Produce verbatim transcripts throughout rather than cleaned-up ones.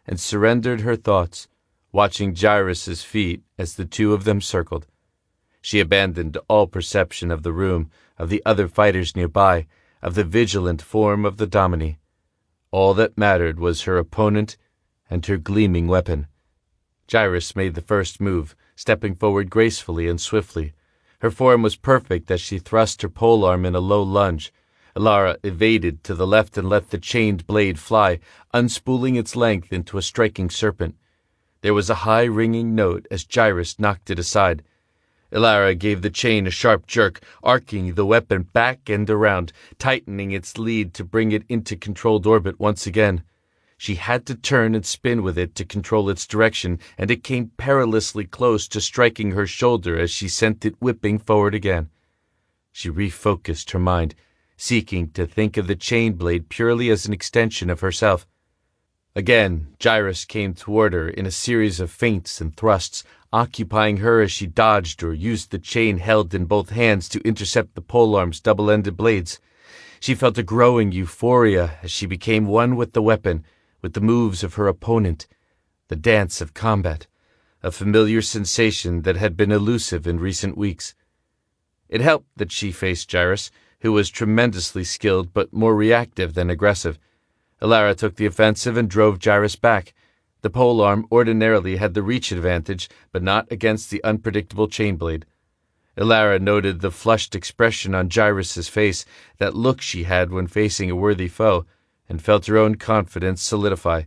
and surrendered her thoughts, watching Jairus' feet as the two of them circled. She abandoned all perception of the room, of the other fighters nearby, of the vigilant form of the Dominie. All that mattered was her opponent and her gleaming weapon. Jairus made the first move, stepping forward gracefully and swiftly. Her form was perfect as she thrust her polearm in a low lunge. Elara evaded to the left and let the chained blade fly, unspooling its length into a striking serpent. There was a high ringing note as Jairus knocked it aside. Elara gave the chain a sharp jerk, arcing the weapon back and around, tightening its lead to bring it into controlled orbit once again. She had to turn and spin with it to control its direction, and it came perilously close to striking her shoulder as she sent it whipping forward again. She refocused her mind, seeking to think of the chain blade purely as an extension of herself. Again, Jairus came toward her in a series of feints and thrusts, occupying her as she dodged or used the chain held in both hands to intercept the polearm's double-ended blades. She felt a growing euphoria as she became one with the weapon, with the moves of her opponent, the dance of combat, a familiar sensation that had been elusive in recent weeks. It helped that she faced Jairus, who was tremendously skilled but more reactive than aggressive. Elara took the offensive and drove Jairus back. The polearm ordinarily had the reach advantage, but not against the unpredictable chain blade. Elara noted the flushed expression on Jairus' face, that look she had when facing a worthy foe, and felt her own confidence solidify.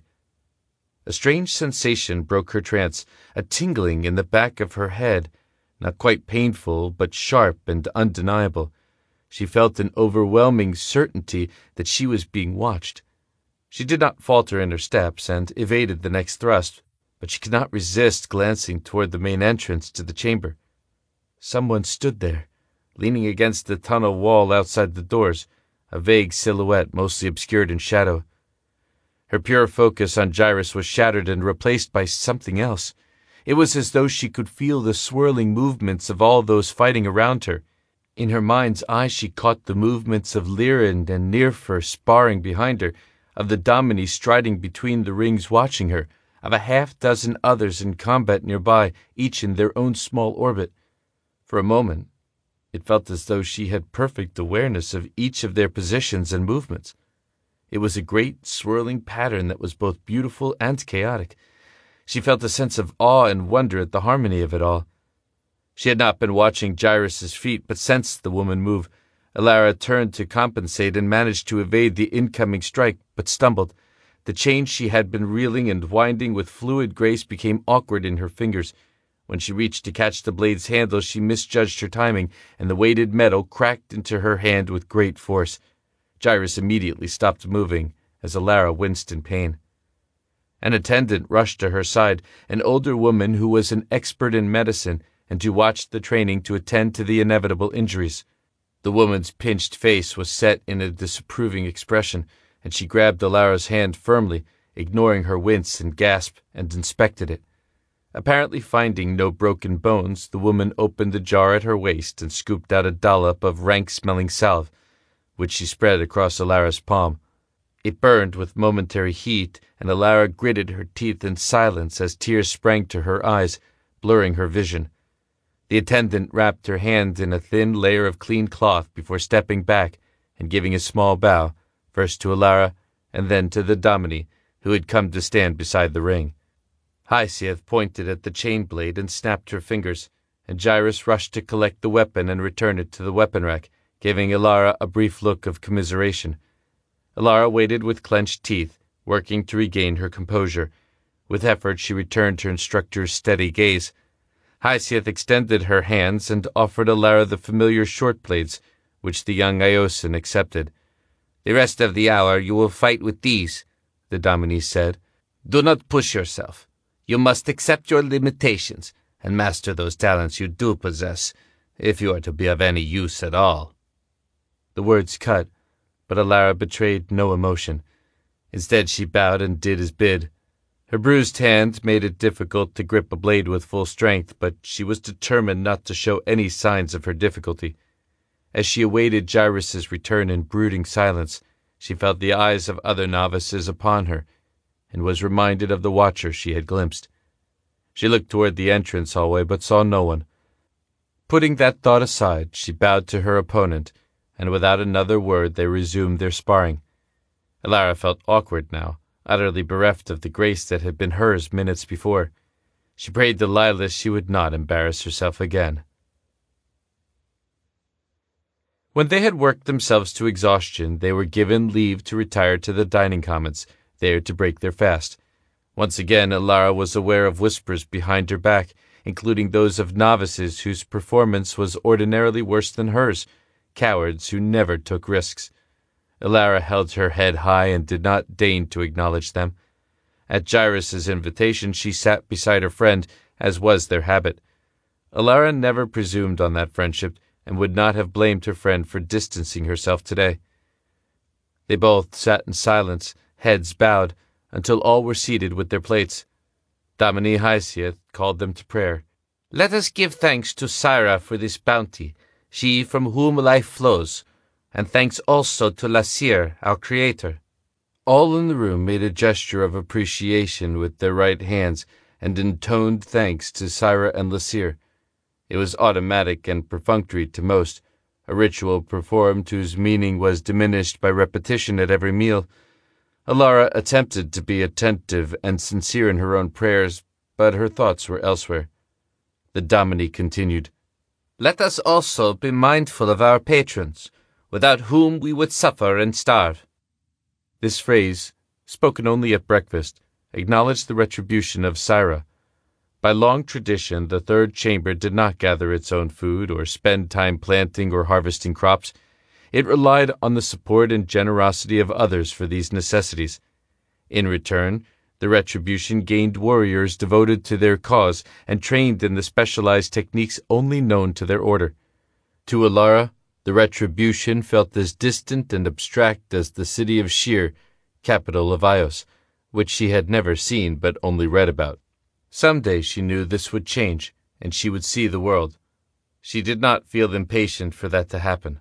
A strange sensation broke her trance, a tingling in the back of her head, not quite painful, but sharp and undeniable. She felt an overwhelming certainty that she was being watched. She did not falter in her steps and evaded the next thrust, but she could not resist glancing toward the main entrance to the chamber. Someone stood there, leaning against the tunnel wall outside the doors, a vague silhouette mostly obscured in shadow. Her pure focus on Jairus was shattered and replaced by something else. It was as though she could feel the swirling movements of all those fighting around her. In her mind's eye she caught the movements of Lirin and Nirfer sparring behind her, of the Dominie striding between the rings watching her, of a half-dozen others in combat nearby, each in their own small orbit. For a moment, it felt as though she had perfect awareness of each of their positions and movements. It was a great swirling pattern that was both beautiful and chaotic. She felt a sense of awe and wonder at the harmony of it all. She had not been watching Jairus' feet, but sensed the woman move. Elara turned to compensate and managed to evade the incoming strike, but stumbled. The chain she had been reeling and winding with fluid grace became awkward in her fingers. When she reached to catch the blade's handle, she misjudged her timing, and the weighted metal cracked into her hand with great force. Jairus immediately stopped moving, as Elara winced in pain. An attendant rushed to her side, an older woman who was an expert in medicine and who watched the training to attend to the inevitable injuries. The woman's pinched face was set in a disapproving expression, and she grabbed Elara's hand firmly, ignoring her wince and gasp, and inspected it. Apparently finding no broken bones, the woman opened the jar at her waist and scooped out a dollop of rank-smelling salve, which she spread across Elara's palm. It burned with momentary heat, and Elara gritted her teeth in silence as tears sprang to her eyes, blurring her vision. The attendant wrapped her hand in a thin layer of clean cloth before stepping back and giving a small bow, first to Elara and then to the Dominie, who had come to stand beside the ring. Hyacinth pointed at the chain blade and snapped her fingers, and Jairus rushed to collect the weapon and return it to the weapon rack, giving Elara a brief look of commiseration. Elara waited with clenched teeth, working to regain her composure. With effort she returned her instructor's steady gaze. Hyacinth extended her hands and offered Elara the familiar short blades, which the young Iossan accepted. "The rest of the hour you will fight with these," the Dominie said. "Do not push yourself. You must accept your limitations and master those talents you do possess, if you are to be of any use at all." The words cut, but Elara betrayed no emotion. Instead she bowed and did as bid. Her bruised hand made it difficult to grip a blade with full strength, but she was determined not to show any signs of her difficulty. As she awaited Jairus' return in brooding silence, she felt the eyes of other novices upon her, and was reminded of the watcher she had glimpsed. She looked toward the entrance hallway, but saw no one. Putting that thought aside, she bowed to her opponent, and without another word they resumed their sparring. Elara felt awkward now, utterly bereft of the grace that had been hers minutes before. She prayed to Lilith she would not embarrass herself again. When they had worked themselves to exhaustion, they were given leave to retire to the dining commons, there to break their fast. Once again, Elara was aware of whispers behind her back, including those of novices whose performance was ordinarily worse than hers, cowards who never took risks. Elara held her head high and did not deign to acknowledge them. At Jairus' invitation, she sat beside her friend, as was their habit. Elara never presumed on that friendship, and would not have blamed her friend for distancing herself today. They both sat in silence, heads bowed, until all were seated with their plates. Damini Hesiath called them to prayer. "Let us give thanks to Saira for this bounty, she from whom life flows, and thanks also to Lasir, our creator." All in the room made a gesture of appreciation with their right hands and intoned thanks to Saira and Lasir. It was automatic and perfunctory to most, a ritual performed whose meaning was diminished by repetition at every meal. Elara attempted to be attentive and sincere in her own prayers, but her thoughts were elsewhere. The Damini continued, "Let us also be mindful of our patrons, without whom we would suffer and starve." This phrase, spoken only at breakfast, acknowledged the retribution of Saira. By long tradition, the third chamber did not gather its own food or spend time planting or harvesting crops. It relied on the support and generosity of others for these necessities. In return, the retribution gained warriors devoted to their cause and trained in the specialized techniques only known to their order. To Elara, the retribution felt as distant and abstract as the city of Shir, capital of Ios, which she had never seen but only read about. Someday she knew this would change, and she would see the world. She did not feel impatient for that to happen.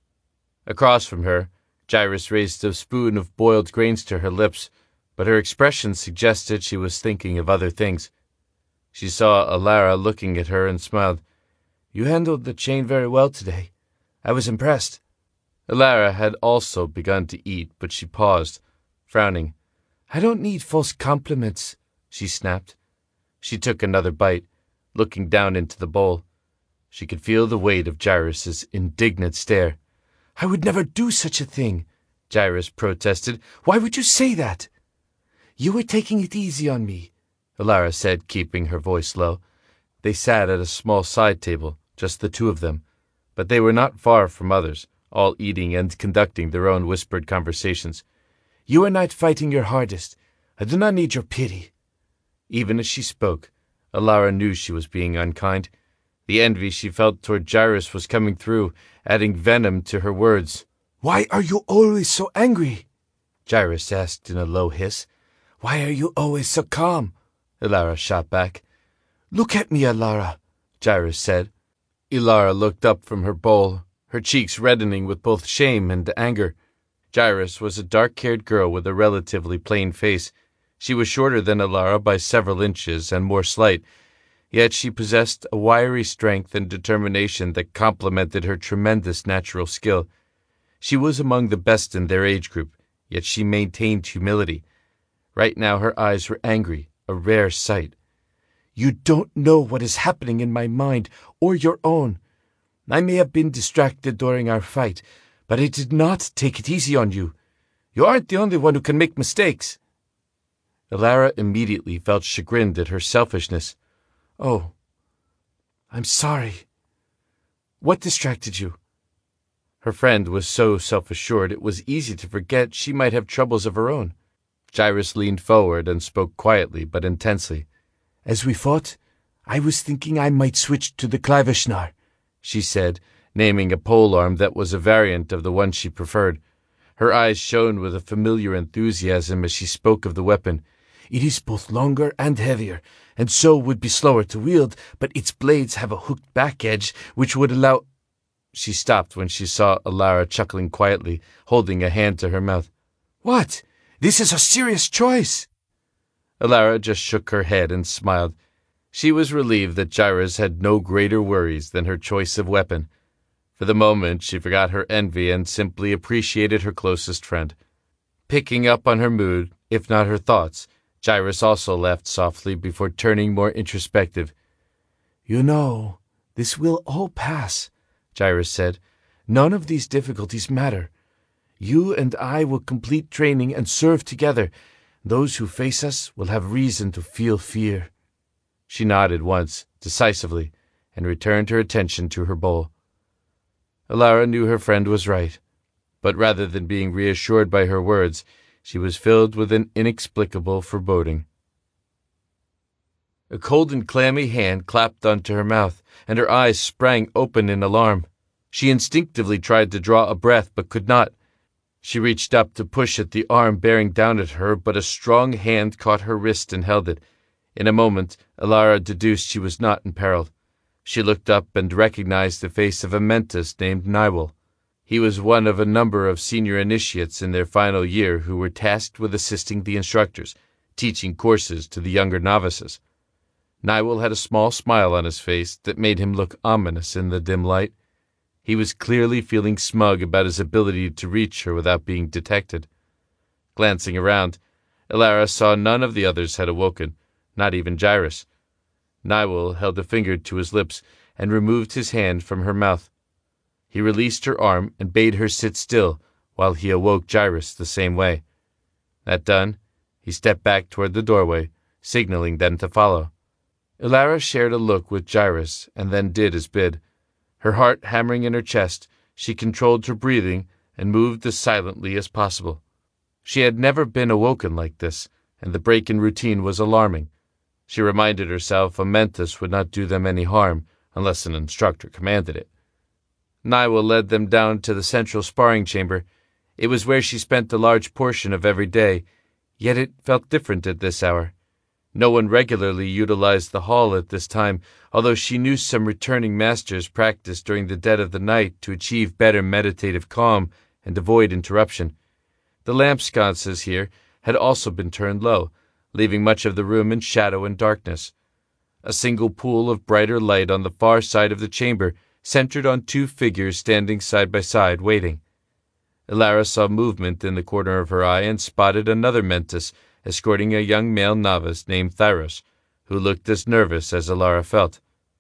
Across from her, Jairus raised a spoon of boiled grains to her lips, but her expression suggested she was thinking of other things. She saw Elara looking at her and smiled. "You handled the chain very well today. I was impressed." Elara had also begun to eat, but she paused, frowning. "I don't need false compliments," she snapped. She took another bite, looking down into the bowl. She could feel the weight of Jairus' indignant stare. "I would never do such a thing," Jairus protested. "Why would you say that?" "You were taking it easy on me," Elara said, keeping her voice low. They sat at a small side table, just the two of them, but they were not far from others, all eating and conducting their own whispered conversations. "You are not fighting your hardest. I do not need your pity." Even as she spoke, Elara knew she was being unkind. The envy she felt toward Jairus was coming through, adding venom to her words. "Why are you always so angry?" Jairus asked in a low hiss. "Why are you always so calm?" Elara shot back. "Look at me, Elara," Jairus said. Elara looked up from her bowl, her cheeks reddening with both shame and anger. Jairus was a dark-haired girl with a relatively plain face. She was shorter than Elara by several inches and more slight, yet she possessed a wiry strength and determination that complemented her tremendous natural skill. She was among the best in their age group, yet she maintained humility. Right now her eyes were angry, a rare sight. "You don't know what is happening in my mind or your own. I may have been distracted during our fight, but I did not take it easy on you. You aren't the only one who can make mistakes." Elara immediately felt chagrined at her selfishness. "Oh, I'm sorry. What distracted you?" Her friend was so self-assured it was easy to forget she might have troubles of her own. Jairus leaned forward and spoke quietly but intensely. "As we fought, I was thinking I might switch to the Cliveshnar," she said, naming a polearm that was a variant of the one she preferred. Her eyes shone with a familiar enthusiasm as she spoke of the weapon. "It is both longer and heavier, and so would be slower to wield, but its blades have a hooked back edge, which would allow—" She stopped when she saw Elara chuckling quietly, holding a hand to her mouth. "What? This is a serious choice." Elara just shook her head and smiled. She was relieved that Jairus had no greater worries than her choice of weapon. For the moment, she forgot her envy and simply appreciated her closest friend. Picking up on her mood, if not her thoughts, Jairus also laughed softly before turning more introspective. "You know, this will all pass," Jairus said. "None of these difficulties matter. You and I will complete training and serve together. Those who face us will have reason to feel fear." She nodded once, decisively, and returned her attention to her bowl. Elara knew her friend was right, but rather than being reassured by her words, she was filled with an inexplicable foreboding. A cold and clammy hand clapped onto her mouth, and her eyes sprang open in alarm. She instinctively tried to draw a breath, but could not. She reached up to push at the arm bearing down at her, but a strong hand caught her wrist and held it. In a moment, Elara deduced she was not in peril. She looked up and recognized the face of a mentis named Nywell. He was one of a number of senior initiates in their final year who were tasked with assisting the instructors, teaching courses to the younger novices. Nywell had a small smile on his face that made him look ominous in the dim light. He was clearly feeling smug about his ability to reach her without being detected. Glancing around, Elara saw none of the others had awoken, not even Jairus. Nywell held a finger to his lips and removed his hand from her mouth. He released her arm and bade her sit still while he awoke Jairus the same way. That done, he stepped back toward the doorway, signaling them to follow. Elara shared a look with Jairus and then did as bid. Her heart hammering in her chest, she controlled her breathing and moved as silently as possible. She had never been awoken like this, and the break in routine was alarming. She reminded herself a mentis would not do them any harm unless an instructor commanded it. Nywell led them down to the central sparring chamber. It was where she spent a large portion of every day, yet it felt different at this hour. No one regularly utilized the hall at this time, although she knew some returning masters practiced during the dead of the night to achieve better meditative calm and avoid interruption. The lamp sconces here had also been turned low, leaving much of the room in shadow and darkness. A single pool of brighter light on the far side of the chamber centered on two figures standing side by side, waiting. Elara saw movement in the corner of her eye and spotted another mentis escorting a young male novice named Thyros, who looked as nervous as Elara felt.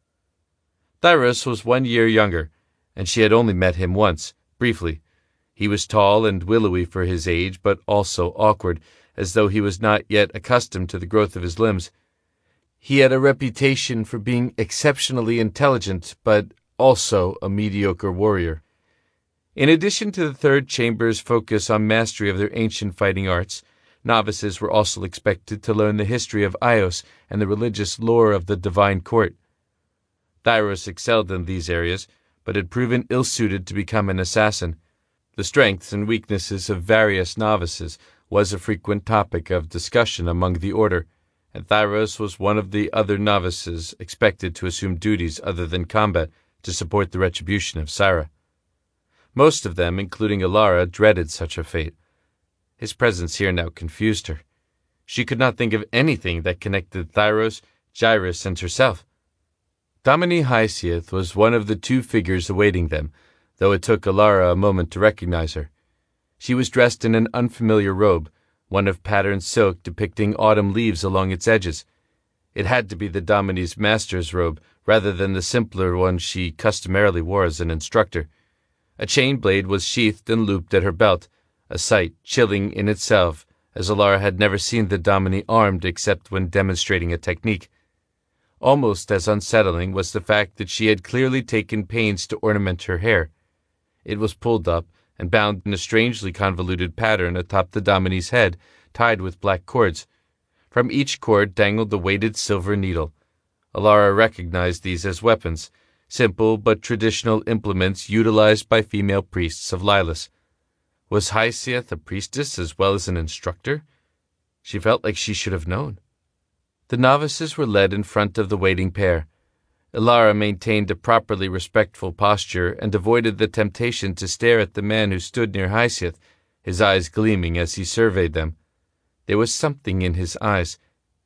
Thyros was one year younger, and she had only met him once, briefly. He was tall and willowy for his age, but also awkward, as though he was not yet accustomed to the growth of his limbs. He had a reputation for being exceptionally intelligent, but also a mediocre warrior. In addition to the third chamber's focus on mastery of their ancient fighting arts, novices were also expected to learn the history of Ios and the religious lore of the divine court. Thyros excelled in these areas, but had proven ill-suited to become an assassin. The strengths and weaknesses of various novices was a frequent topic of discussion among the order, and Thyros was one of the other novices expected to assume duties other than combat to support the retribution of Syra. Most of them, including Elara, dreaded such a fate. His presence here now confused her. She could not think of anything that connected Thyros, Jairus, and herself. Domini Hyacinth was one of the two figures awaiting them, though it took Elara a moment to recognize her. She was dressed in an unfamiliar robe, one of patterned silk depicting autumn leaves along its edges. It had to be the Domini's master's robe, rather than the simpler one she customarily wore as an instructor. A chain blade was sheathed and looped at her belt, a sight chilling in itself, as Elara had never seen the Domini armed except when demonstrating a technique. Almost as unsettling was the fact that she had clearly taken pains to ornament her hair. It was pulled up and bound in a strangely convoluted pattern atop the Domini's head, tied with black cords. From each cord dangled the weighted silver needle. Elara recognized these as weapons, simple but traditional implements utilized by female priests of Lilith. Was Hyacinth a priestess as well as an instructor? She felt like she should have known. The novices were led in front of the waiting pair. Elara maintained a properly respectful posture and avoided the temptation to stare at the man who stood near Hyacinth, his eyes gleaming as he surveyed them. There was something in his eyes,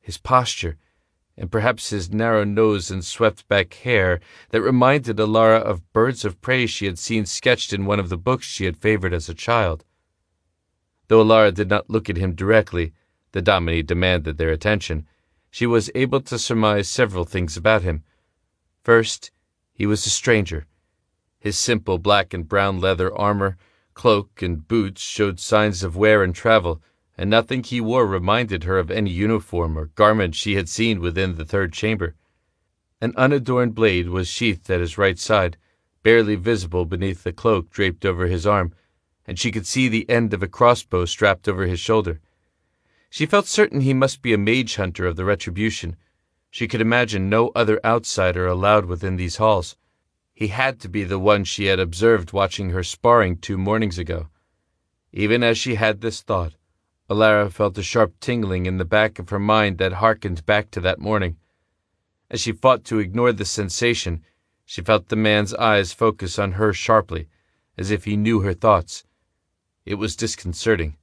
his posture, and perhaps his narrow nose and swept-back hair that reminded Alara of birds of prey she had seen sketched in one of the books she had favored as a child. Though Alara did not look at him directly, the Dominie demanded their attention. She was able to surmise several things about him. First, he was a stranger. His simple black and brown leather armor, cloak, and boots showed signs of wear and travel, and nothing he wore reminded her of any uniform or garment she had seen within the third chamber. An unadorned blade was sheathed at his right side, barely visible beneath the cloak draped over his arm, and she could see the end of a crossbow strapped over his shoulder. She felt certain he must be a mage hunter of the Retribution. She could imagine no other outsider allowed within these halls. He had to be the one she had observed watching her sparring two mornings ago. Even as she had this thought, Alara felt a sharp tingling in the back of her mind that harkened back to that morning. As she fought to ignore the sensation, she felt the man's eyes focus on her sharply, as if he knew her thoughts. It was disconcerting.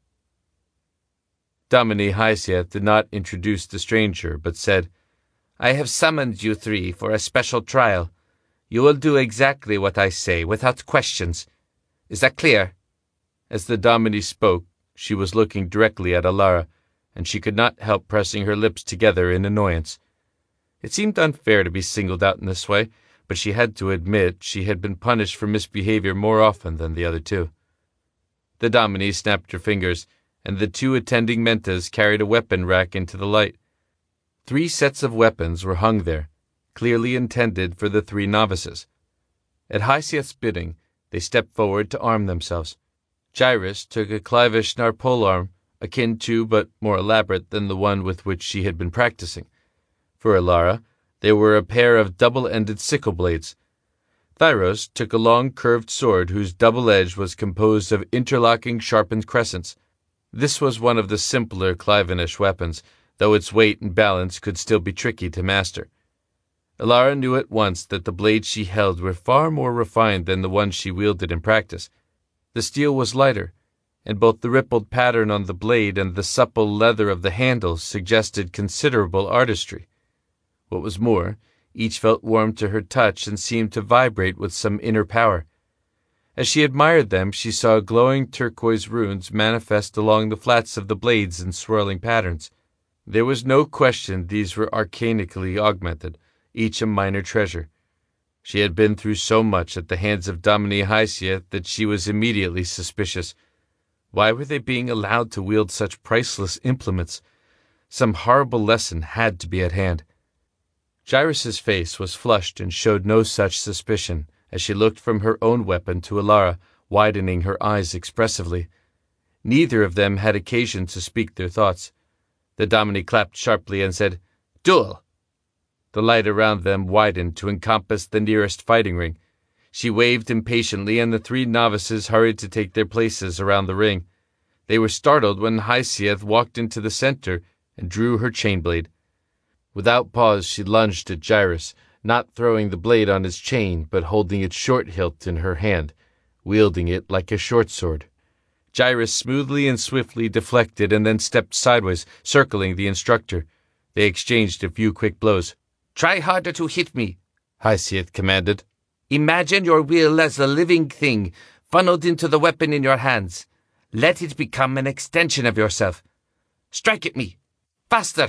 Dominie Hyacinth did not introduce the stranger, but said, "I have summoned you three for a special trial. You will do exactly what I say, without questions. Is that clear?" As the Dominie spoke, she was looking directly at Alara, and she could not help pressing her lips together in annoyance. It seemed unfair to be singled out in this way, but she had to admit she had been punished for misbehavior more often than the other two. The Dominie snapped her fingers, and the two attending mentas carried a weapon rack into the light. Three sets of weapons were hung there, clearly intended for the three novices. At Hyacinth's bidding, they stepped forward to arm themselves. Gyrus took a Clivishnar polearm, akin to but more elaborate than the one with which she had been practicing. For Alara, there were a pair of double-ended sickle blades. Thyros took a long curved sword whose double edge was composed of interlocking sharpened crescents. This was one of the simpler Clivinish weapons, though its weight and balance could still be tricky to master. Alara knew at once that the blades she held were far more refined than the ones she wielded in practice. The steel was lighter, and both the rippled pattern on the blade and the supple leather of the handle suggested considerable artistry. What was more, each felt warm to her touch and seemed to vibrate with some inner power. As she admired them, she saw glowing turquoise runes manifest along the flats of the blades in swirling patterns. There was no question these were arcanically augmented, each a minor treasure. She had been through so much at the hands of Dominie Hyacinth that she was immediately suspicious. Why were they being allowed to wield such priceless implements? Some horrible lesson had to be at hand. Gyrus's face was flushed and showed no such suspicion as she looked from her own weapon to Alara, widening her eyes expressively. Neither of them had occasion to speak their thoughts. The Dominie clapped sharply and said, "Duel!" The light around them widened to encompass the nearest fighting ring. She waved impatiently, and the three novices hurried to take their places around the ring. They were startled when Hyacinth walked into the center and drew her chain blade. Without pause, she lunged at Gyrus, not throwing the blade on his chain, but holding its short hilt in her hand, wielding it like a short sword. Gyrus smoothly and swiftly deflected and then stepped sideways, circling the instructor. They exchanged a few quick blows. "Try harder to hit me," Hyacinth commanded. "Imagine your will as a living thing, funneled into the weapon in your hands. Let it become an extension of yourself. Strike at me. Faster!"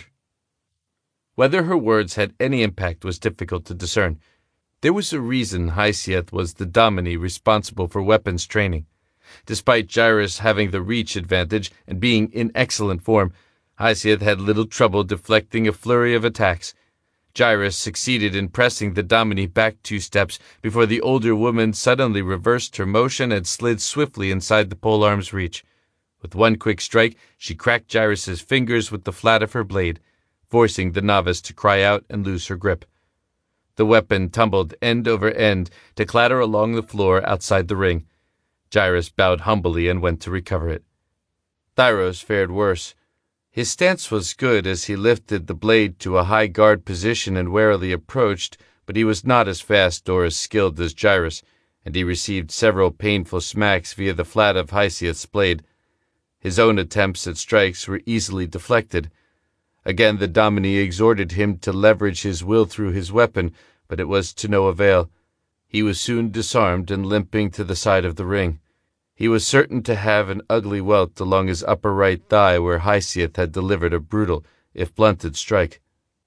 Whether her words had any impact was difficult to discern. There was a reason Hyacinth was the Dominie responsible for weapons training. Despite Gyrus having the reach advantage and being in excellent form, Hyacinth had little trouble deflecting a flurry of attacks. Gyrus succeeded in pressing the Dominie back two steps before the older woman suddenly reversed her motion and slid swiftly inside the polearm's reach. With one quick strike, she cracked Gyrus's fingers with the flat of her blade, forcing the novice to cry out and lose her grip. The weapon tumbled end over end to clatter along the floor outside the ring. Gyrus bowed humbly and went to recover it. Thyros fared worse. His stance was good as he lifted the blade to a high guard position and warily approached, but he was not as fast or as skilled as Gyrus, and he received several painful smacks via the flat of Hyacinth's blade. His own attempts at strikes were easily deflected. Again the Dominie exhorted him to leverage his will through his weapon, but it was to no avail. He was soon disarmed and limping to the side of the ring. He was certain to have an ugly welt along his upper right thigh where Hyacinth had delivered a brutal, if blunted, strike.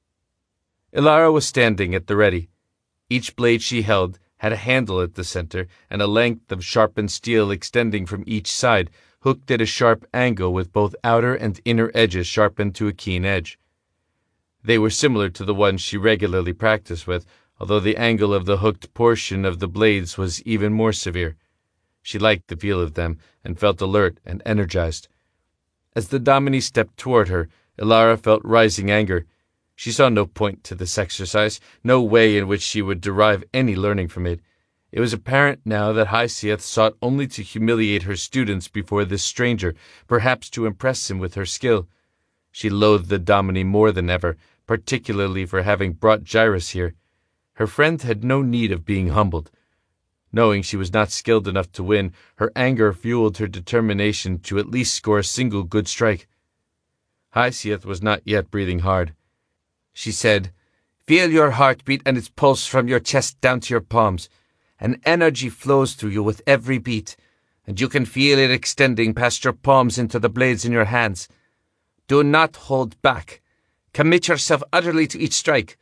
Ilara was standing at the ready. Each blade she held had a handle at the center and a length of sharpened steel extending from each side, hooked at a sharp angle with both outer and inner edges sharpened to a keen edge. They were similar to the ones she regularly practiced with, although the angle of the hooked portion of the blades was even more severe. She liked the feel of them and felt alert and energized. As the Dominie stepped toward her, Ilara felt rising anger. She saw no point to this exercise, no way in which she would derive any learning from it. It was apparent now that Hyacinth sought only to humiliate her students before this stranger, perhaps to impress him with her skill. She loathed the Dominie more than ever, particularly for having brought Jairus here. Her friend had no need of being humbled. Knowing she was not skilled enough to win, her anger fueled her determination to at least score a single good strike. Hyacinth was not yet breathing hard. She said, "Feel your heartbeat and its pulse from your chest down to your palms. An energy flows through you with every beat, and you can feel it extending past your palms into the blades in your hands. Do not hold back. Commit yourself utterly to each strike."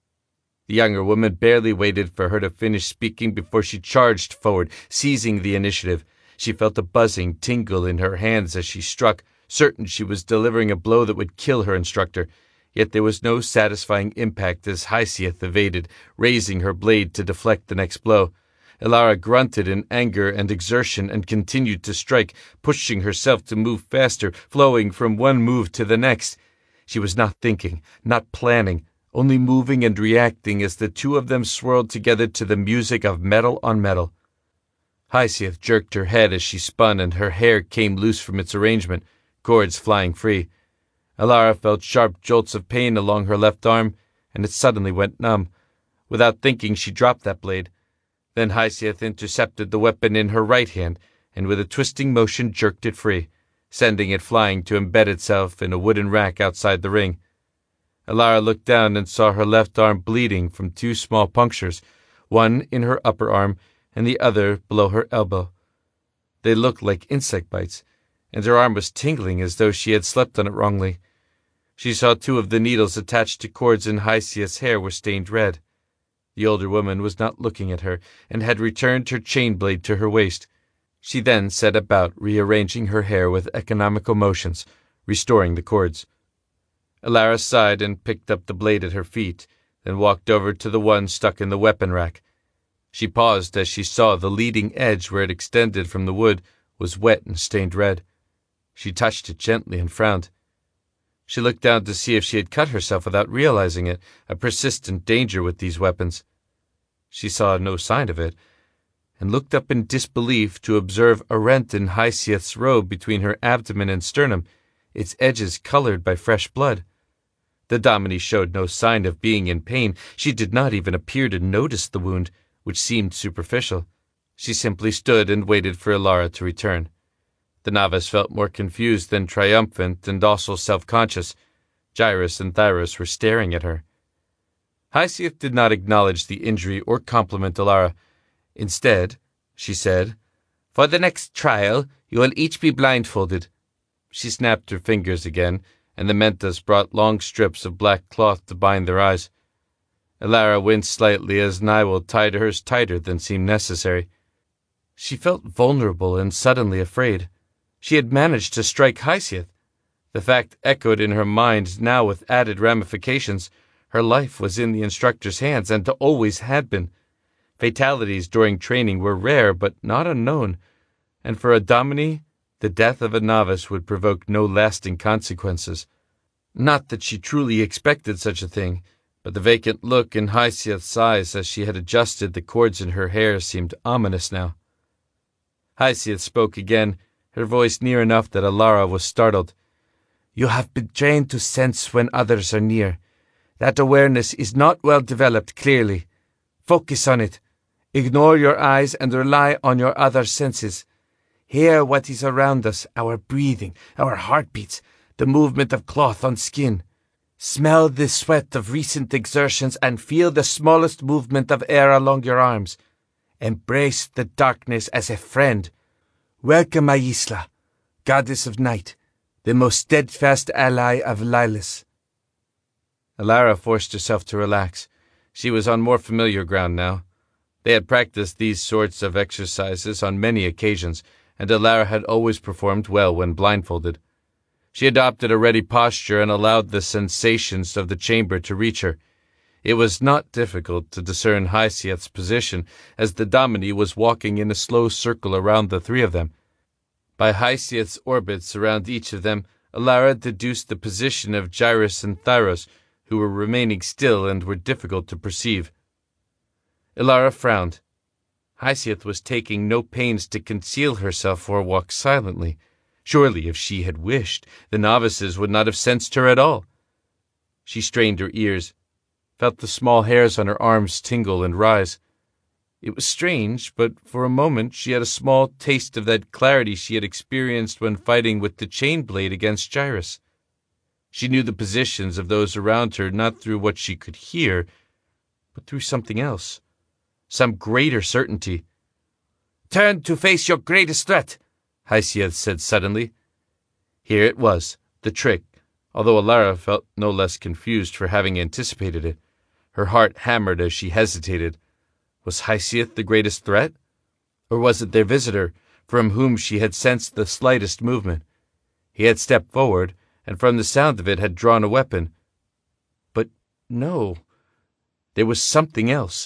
The younger woman barely waited for her to finish speaking before she charged forward, seizing the initiative. She felt a buzzing tingle in her hands as she struck, certain she was delivering a blow that would kill her instructor. Yet there was no satisfying impact as Hyacinth evaded, raising her blade to deflect the next blow. Ilara grunted in anger and exertion and continued to strike, pushing herself to move faster, flowing from one move to the next. She was not thinking, not planning, only moving and reacting as the two of them swirled together to the music of metal on metal. Hyacinth jerked her head as she spun, and her hair came loose from its arrangement, cords flying free. Ilara felt sharp jolts of pain along her left arm, and it suddenly went numb. Without thinking, she dropped that blade. Then Hyacinth intercepted the weapon in her right hand, and with a twisting motion jerked it free, sending it flying to embed itself in a wooden rack outside the ring. Ilara looked down and saw her left arm bleeding from two small punctures, one in her upper arm and the other below her elbow. They looked like insect bites, and her arm was tingling as though she had slept on it wrongly. She saw two of the needles attached to cords in Hyacinth's hair were stained red. The older woman was not looking at her, and had returned her chain blade to her waist. She then set about rearranging her hair with economical motions, restoring the cords. Ilara sighed and picked up the blade at her feet, then walked over to the one stuck in the weapon rack. She paused as she saw the leading edge where it extended from the wood was wet and stained red. She touched it gently and frowned. She looked down to see if she had cut herself without realizing it, a persistent danger with these weapons. She saw no sign of it, and looked up in disbelief to observe a rent in Hyacinth's robe between her abdomen and sternum, its edges colored by fresh blood. The Dominie showed no sign of being in pain. She did not even appear to notice the wound, which seemed superficial. She simply stood and waited for Ilara to return. The novice felt more confused than triumphant and also self-conscious. Jairus and Thyros were staring at her. Hyacinth did not acknowledge the injury or compliment Ilara. Instead, she said, "For the next trial, you will each be blindfolded." She snapped her fingers again, and the Mentas brought long strips of black cloth to bind their eyes. Ilara winced slightly as Nywell tied hers tighter than seemed necessary. She felt vulnerable and suddenly afraid. She had managed to strike Hyacinth. The fact echoed in her mind now with added ramifications. Her life was in the instructor's hands, and always had been. Fatalities during training were rare but not unknown, and for a Dominie, the death of a novice would provoke no lasting consequences. Not that she truly expected such a thing, but the vacant look in Hyacinth's eyes as she had adjusted the cords in her hair seemed ominous now. Hyacinth spoke again, her voice near enough that Ilara was startled. "You have been trained to sense when others are near. That awareness is not well developed clearly. Focus on it. Ignore your eyes and rely on your other senses. Hear what is around us, our breathing, our heartbeats, the movement of cloth on skin. Smell the sweat of recent exertions and feel the smallest movement of air along your arms. Embrace the darkness as a friend. Welcome, Aisla, goddess of night, the most steadfast ally of Lilith. Alara forced herself to relax. She was on more familiar ground now. They had practiced these sorts of exercises on many occasions, and Alara had always performed well when blindfolded. She adopted a ready posture and allowed the sensations of the chamber to reach her. It was not difficult to discern Hyacinth's position, as the Dominie was walking in a slow circle around the three of them. By Hyacinth's orbits around each of them, Alara deduced the position of Gyrus and Thyros, who were remaining still and were difficult to perceive. Alara frowned. Hyacinth was taking no pains to conceal herself or walk silently. Surely, if she had wished, the novices would not have sensed her at all. She strained her ears, felt the small hairs on her arms tingle and rise. It was strange, but for a moment she had a small taste of that clarity she had experienced when fighting with the chain blade against Gyrus. She knew the positions of those around her not through what she could hear, but through something else, some greater certainty. "Turn to face your greatest threat," Hyacinth said suddenly. Here it was, the trick, although Alara felt no less confused for having anticipated it. Her heart hammered as she hesitated. Was Hyacinth the greatest threat? Or was it their visitor, from whom she had sensed the slightest movement? He had stepped forward, and from the sound of it had drawn a weapon. But no, there was something else.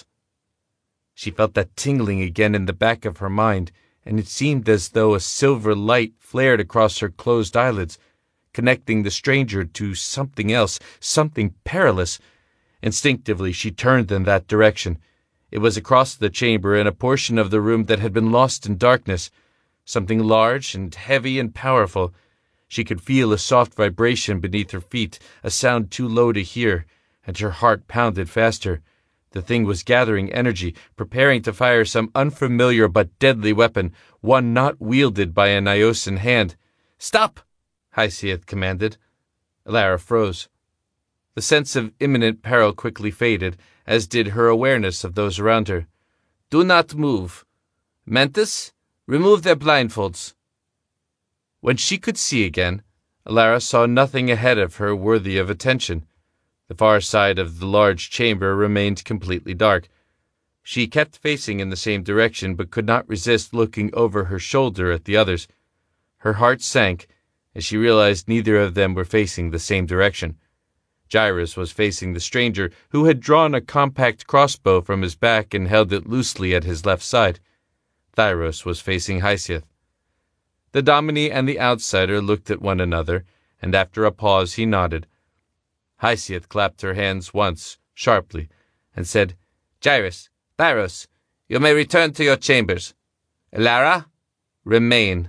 She felt that tingling again in the back of her mind, and it seemed as though a silver light flared across her closed eyelids, connecting the stranger to something else, something perilous. Instinctively she turned in that direction. It was across the chamber in a portion of the room that had been lost in darkness, something large and heavy and powerful. She could feel a soft vibration beneath her feet, a sound too low to hear, and her heart pounded faster. The thing was gathering energy, preparing to fire some unfamiliar but deadly weapon, one not wielded by a Nyosan hand. "Stop!" Hyacinth commanded. Alara froze. The sense of imminent peril quickly faded, as did her awareness of those around her. "Do not move. Mantis, remove their blindfolds." When she could see again, Alara saw nothing ahead of her worthy of attention. The far side of the large chamber remained completely dark. She kept facing in the same direction, but could not resist looking over her shoulder at the others. Her heart sank as she realized neither of them were facing the same direction. Gyrus was facing the stranger, who had drawn a compact crossbow from his back and held it loosely at his left side. Thyros was facing Hyacinth. The Dominie and the outsider looked at one another, and after a pause he nodded. Hyacinth clapped her hands once, sharply, and said, "Gyrus, Thyros, you may return to your chambers. Alara, remain."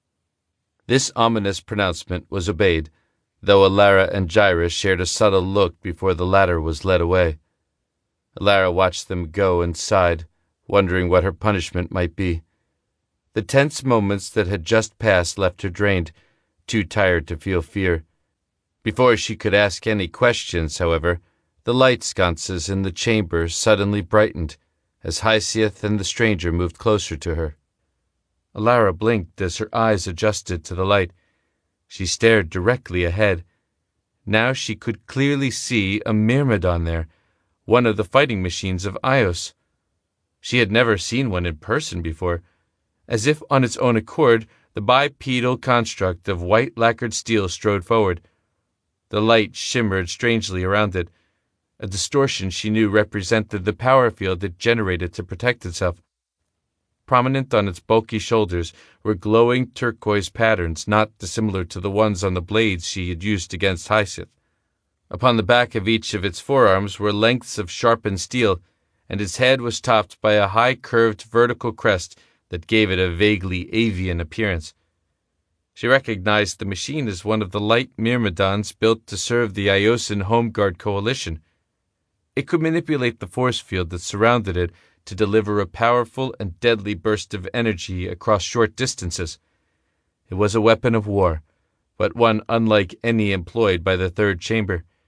This ominous pronouncement was obeyed, though Alara and Gyrus shared a subtle look before the latter was led away. Alara watched them go and sighed, wondering what her punishment might be. The tense moments that had just passed left her drained, too tired to feel fear. Before she could ask any questions, however, the light sconces in the chamber suddenly brightened as Hyacinth and the stranger moved closer to her. Alara blinked as her eyes adjusted to the light. She stared directly ahead. Now she could clearly see a Myrmidon there, one of the fighting machines of Ios. She had never seen one in person before. As if on its own accord, the bipedal construct of white lacquered steel strode forward. The light shimmered strangely around it. A distortion she knew represented the power field it generated to protect itself. Prominent on its bulky shoulders were glowing turquoise patterns not dissimilar to the ones on the blades she had used against Hyacinth. Upon the back of each of its forearms were lengths of sharpened steel, and its head was topped by a high-curved vertical crest that gave it a vaguely avian appearance. She recognized the machine as one of the light Myrmidons built to serve the Iosan Home Guard Coalition. It could manipulate the force field that surrounded it to deliver a powerful and deadly burst of energy across short distances. It was a weapon of war, but one unlike any employed by the Third Chamber.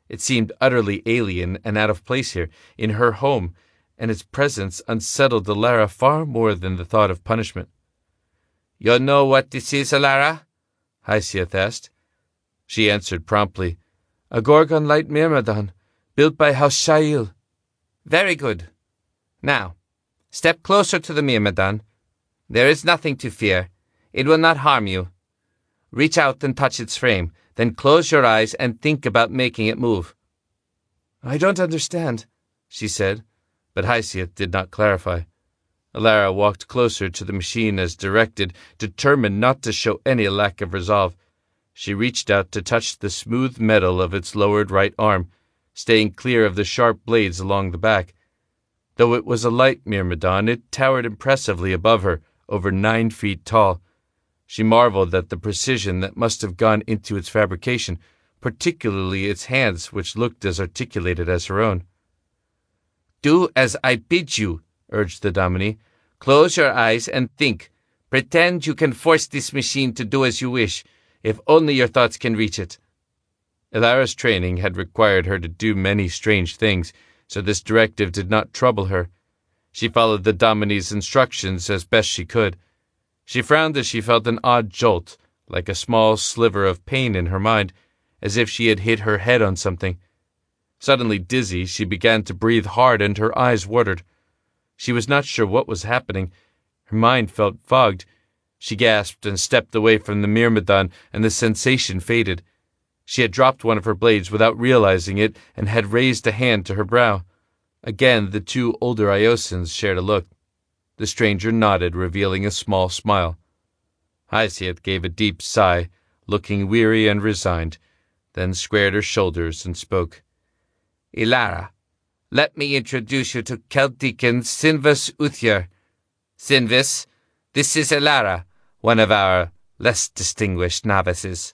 It seemed utterly alien and out of place here, in her home, and its presence unsettled Alara far more than the thought of punishment. "You know what this is, Alara?" Hyacinth asked. She answered promptly, "A Gorgon light Myrmidon, built by House Shail." "Very good. Now, step closer to the Myrmidon. There is nothing to fear. It will not harm you. Reach out and touch its frame, then close your eyes and think about making it move." "I don't understand," she said, but Hyacinth did not clarify. Alara walked closer to the machine as directed, determined not to show any lack of resolve. She reached out to touch the smooth metal of its lowered right arm, staying clear of the sharp blades along the back. Though it was a light Myrmidon, it towered impressively above her, over nine feet tall. She marveled at the precision that must have gone into its fabrication, particularly its hands, which looked as articulated as her own. "Do as I bid you," urged the Dominie. "Close your eyes and think. Pretend you can force this machine to do as you wish, if only your thoughts can reach it." Alara's training had required her to do many strange things, so this directive did not trouble her. She followed the Dominie's instructions as best she could. She frowned as she felt an odd jolt, like a small sliver of pain in her mind, as if she had hit her head on something. Suddenly dizzy, she began to breathe hard and her eyes watered. She was not sure what was happening. Her mind felt fogged. She gasped and stepped away from the Myrmidon, and the sensation faded. She had dropped one of her blades without realizing it and had raised a hand to her brow. Again the two older Iosans shared a look. The stranger nodded, revealing a small smile. Hyacinth gave a deep sigh, looking weary and resigned, then squared her shoulders and spoke. "Alara, let me introduce you to Celtdeacon Sinvis Uthyer. Sinvis, this is Alara, one of our less distinguished novices."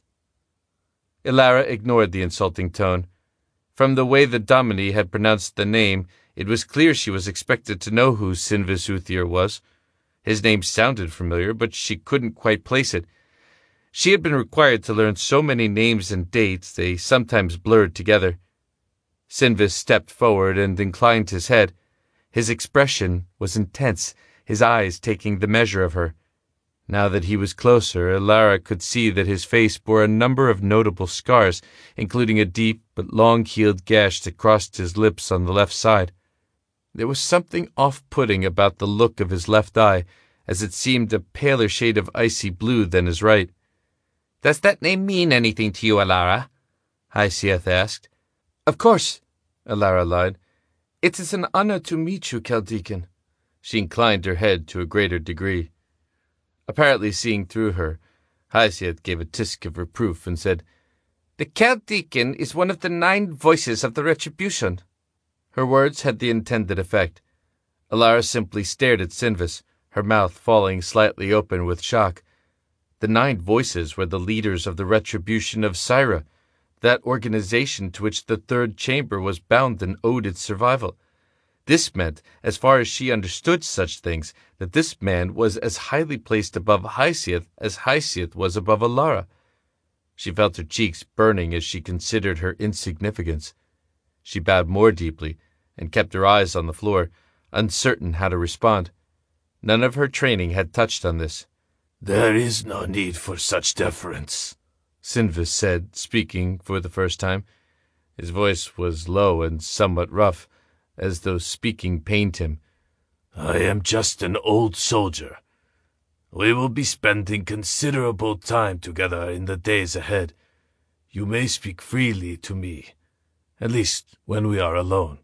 Alara ignored the insulting tone. From the way the Dominie had pronounced the name, it was clear she was expected to know who Sinvis Uthyer was. His name sounded familiar, but she couldn't quite place it. She had been required to learn so many names and dates they sometimes blurred together. Sinvis stepped forward and inclined his head. His expression was intense, his eyes taking the measure of her. Now that he was closer, Alara could see that his face bore a number of notable scars, including a deep but long-healed gash that crossed his lips on the left side. There was something off-putting about the look of his left eye, as it seemed a paler shade of icy blue than his right. "Does that name mean anything to you, Alara?" Hyacinth asked. "Of course," Alara lied. "It is an honor to meet you, Celtdeacon." She inclined her head to a greater degree. Apparently seeing through her, Hyacinth gave a tisk of reproof and said, "The Celtdeacon is one of the nine voices of the Retribution." Her words had the intended effect. Alara simply stared at Sinvis, her mouth falling slightly open with shock. The nine voices were the leaders of the Retribution of Syra, that organization to which the Third Chamber was bound and owed its survival. This meant, as far as she understood such things, that this man was as highly placed above Hyacinth as Hyacinth was above Alara. She felt her cheeks burning as she considered her insignificance. She bowed more deeply and kept her eyes on the floor, uncertain how to respond. None of her training had touched on this. "There is no need for such deference," Sinvis said, speaking for the first time. His voice was low and somewhat rough, as though speaking pained him. "I am just an old soldier. We will be spending considerable time together in the days ahead. You may speak freely to me, at least when we are alone."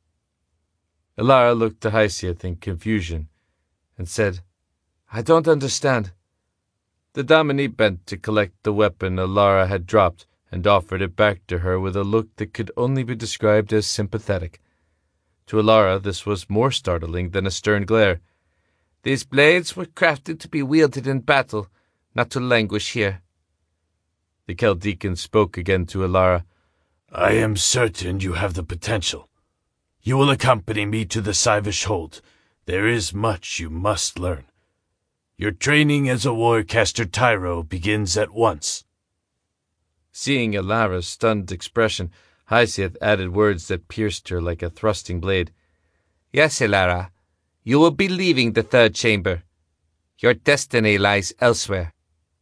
Alara looked to Hyacinth in confusion and said, "I don't understand." The Dominie bent to collect the weapon Alara had dropped and offered it back to her with a look that could only be described as sympathetic. To Alara this was more startling than a stern glare. "These blades were crafted to be wielded in battle, not to languish here." The Celtdeacon spoke again to Alara. "I am certain you have the potential. You will accompany me to the Syvish Hold. There is much you must learn. Your training as a Warcaster Tyro begins at once." Seeing Alara's stunned expression, Hyacinth added words that pierced her like a thrusting blade. Yes, Ilara, you will be leaving the third chamber. Your destiny lies elsewhere.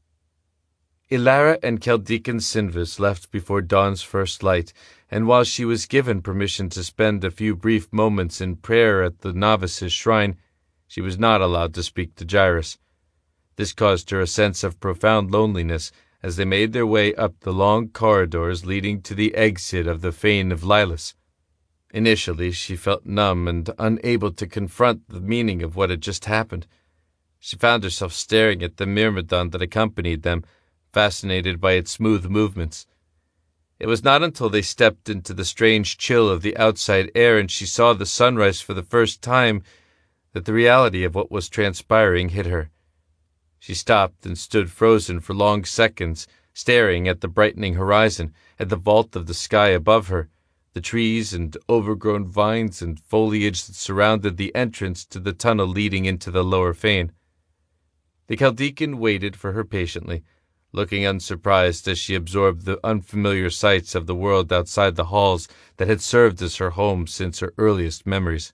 Ilara and Celdecan Sinvis left before dawn's first light, and while she was given permission to spend a few brief moments in prayer at the novice's shrine, she was not allowed to speak to Jairus. This caused her a sense of profound loneliness as they made their way up the long corridors leading to the exit of the Fane of Lilas. Initially, she felt numb and unable to confront the meaning of what had just happened. She found herself staring at the myrmidon that accompanied them, fascinated by its smooth movements. It was not until they stepped into the strange chill of the outside air and she saw the sunrise for the first time that the reality of what was transpiring hit her. She stopped and stood frozen for long seconds, staring at the brightening horizon, at the vault of the sky above her, the trees and overgrown vines and foliage that surrounded the entrance to the tunnel leading into the lower fane. The Celdecan waited for her patiently, looking unsurprised as she absorbed the unfamiliar sights of the world outside the halls that had served as her home since her earliest memories.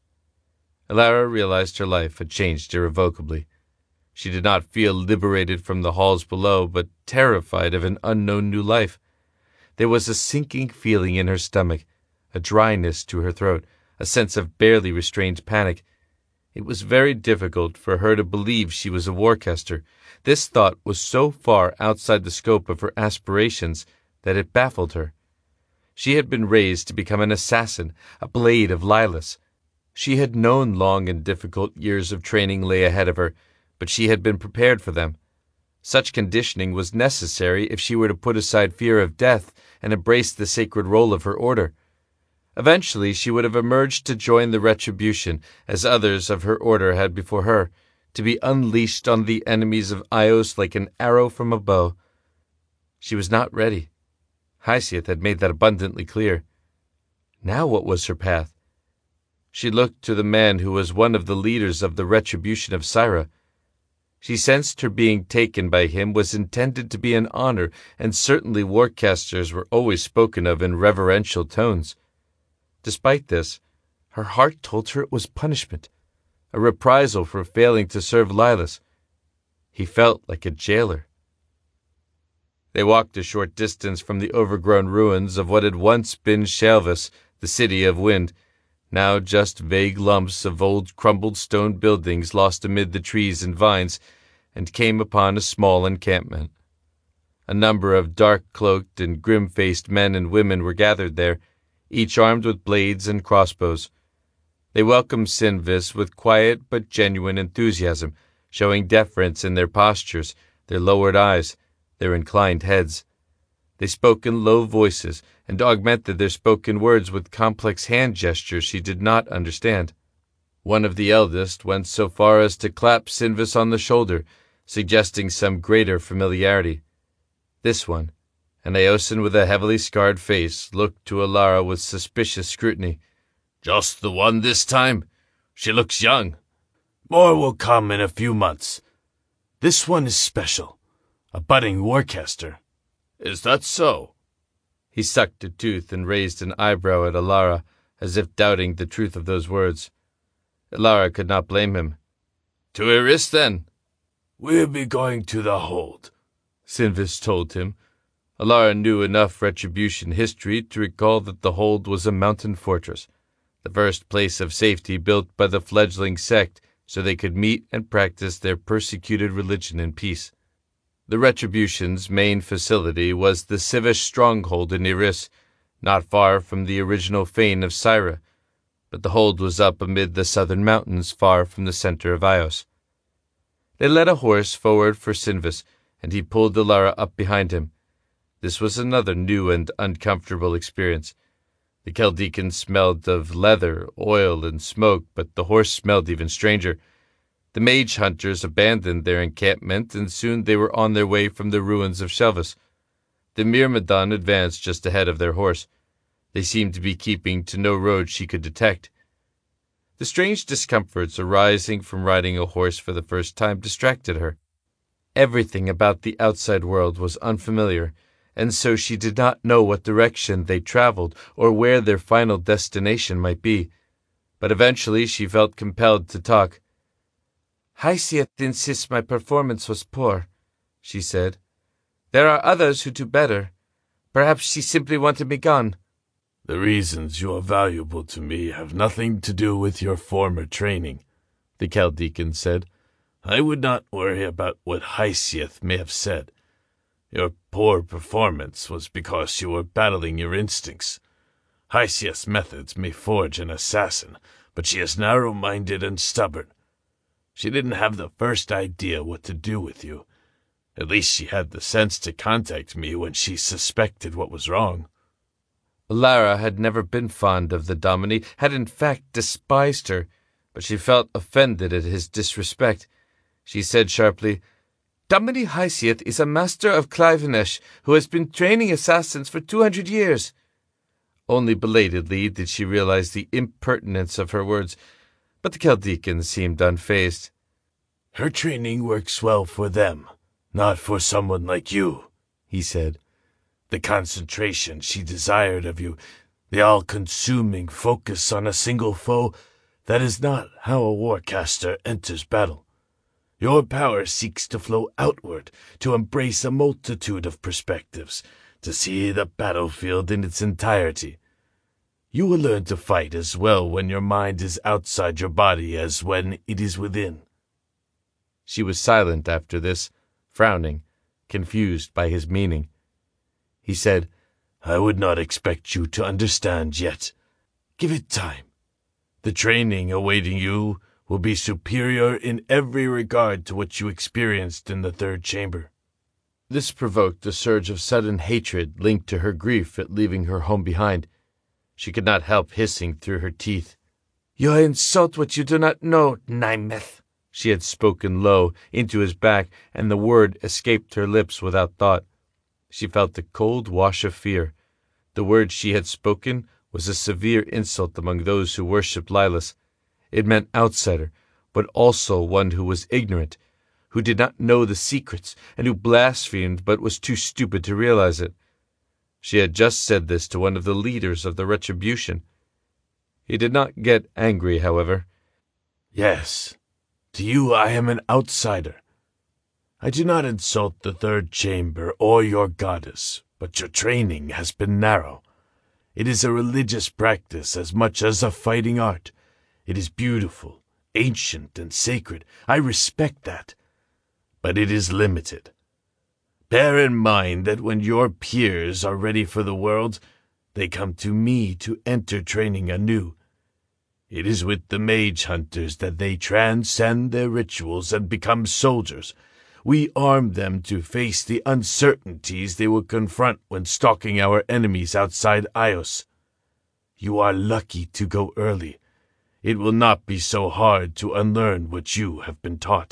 Ilara realized her life had changed irrevocably. She did not feel liberated from the halls below, but terrified of an unknown new life. There was a sinking feeling in her stomach, a dryness to her throat, a sense of barely restrained panic. It was very difficult for her to believe she was a warcaster. This thought was so far outside the scope of her aspirations that it baffled her. She had been raised to become an assassin, a blade of Lilas. She had known long and difficult years of training lay ahead of her, but she had been prepared for them. Such conditioning was necessary if she were to put aside fear of death and embrace the sacred role of her order. Eventually she would have emerged to join the retribution, as others of her order had before her, to be unleashed on the enemies of Ios like an arrow from a bow. She was not ready. Hyacinth had made that abundantly clear. Now what was her path? She looked to the man who was one of the leaders of the retribution of Syra. She sensed her being taken by him was intended to be an honor, and certainly warcasters were always spoken of in reverential tones. Despite this, her heart told her it was punishment, a reprisal for failing to serve Lilas. He felt like a jailer. They walked a short distance from the overgrown ruins of what had once been Shalvis, the city of wind, now just vague lumps of old crumbled stone buildings lost amid the trees and vines, and came upon a small encampment. A number of dark-cloaked and grim-faced men and women were gathered there, each armed with blades and crossbows. They welcomed Sinvis with quiet but genuine enthusiasm, showing deference in their postures, their lowered eyes, their inclined heads. They spoke in low voices and augmented their spoken words with complex hand gestures she did not understand. One of the eldest went so far as to clap Sinvis on the shoulder, suggesting some greater familiarity. This one, an Aosan with a heavily scarred face, looked to Ilara with suspicious scrutiny. Just the one this time? She looks young. More will come in a few months. This one is special, a budding warcaster. Is that so? He sucked a tooth and raised an eyebrow at Ilara, as if doubting the truth of those words. Ilara could not blame him. To Eris, then? We'll be going to the hold, Sinvis told him. Ilara knew enough retribution history to recall that the hold was a mountain fortress, the first place of safety built by the fledgling sect so they could meet and practice their persecuted religion in peace. The Retribution's main facility was the Sivish stronghold in Eris, not far from the original fane of Syra, but the hold was up amid the southern mountains far from the center of Ios. They led a horse forward for Sinvis, and he pulled Ilara up behind him. This was another new and uncomfortable experience. The Celdecan smelled of leather, oil, and smoke, but the horse smelled even stranger. The mage hunters abandoned their encampment, and soon they were on their way from the ruins of Shelvis. The Myrmidon advanced just ahead of their horse. They seemed to be keeping to no road she could detect. The strange discomforts arising from riding a horse for the first time distracted her. Everything about the outside world was unfamiliar, and so she did not know what direction they traveled or where their final destination might be. But eventually she felt compelled to talk. "Hysiath insists my performance was poor," she said. "There are others who do better. Perhaps she simply wanted me gone." "The reasons you are valuable to me have nothing to do with your former training," the Khaldecan said. "I would not worry about what Hysiath may have said. Your poor performance was because you were battling your instincts. Hysiath's methods may forge an assassin, but she is narrow-minded and stubborn. She didn't have the first idea what to do with you. At least she had the sense to contact me when she suspected what was wrong." Alara had never been fond of the Dominie, had in fact despised her, but she felt offended at his disrespect. She said sharply, "Dominie Hysiath is a master of Clivenesh who has been training assassins for two hundred years." Only belatedly did she realize the impertinence of her words, but the Khaldecan seemed unfazed. "Her training works well for them, not for someone like you," he said. "The concentration she desired of you, the all-consuming focus on a single foe, that is not how a warcaster enters battle. Your power seeks to flow outward, to embrace a multitude of perspectives, to see the battlefield in its entirety. You will learn to fight as well when your mind is outside your body as when it is within." She was silent after this, frowning, confused by his meaning. He said, "I would not expect you to understand yet. Give it time. The training awaiting you will be superior in every regard to what you experienced in the third chamber." This provoked a surge of sudden hatred linked to her grief at leaving her home behind. She could not help hissing through her teeth. "You insult what you do not know, Nimeth." She had spoken low, into his back, and the word escaped her lips without thought. She felt the cold wash of fear. The word she had spoken was a severe insult among those who worshipped Lilith. It meant outsider, but also one who was ignorant, who did not know the secrets, and who blasphemed but was too stupid to realize it. She had just said this to one of the leaders of the Retribution. He did not get angry, however. "Yes, to you I am an outsider. I do not insult the third chamber or your goddess, but your training has been narrow. It is a religious practice as much as a fighting art. It is beautiful, ancient, and sacred. I respect that. But it is limited. Bear in mind that when your peers are ready for the world, they come to me to enter training anew. It is with the mage hunters that they transcend their rituals and become soldiers. We arm them to face the uncertainties they will confront when stalking our enemies outside Ios. You are lucky to go early. It will not be so hard to unlearn what you have been taught."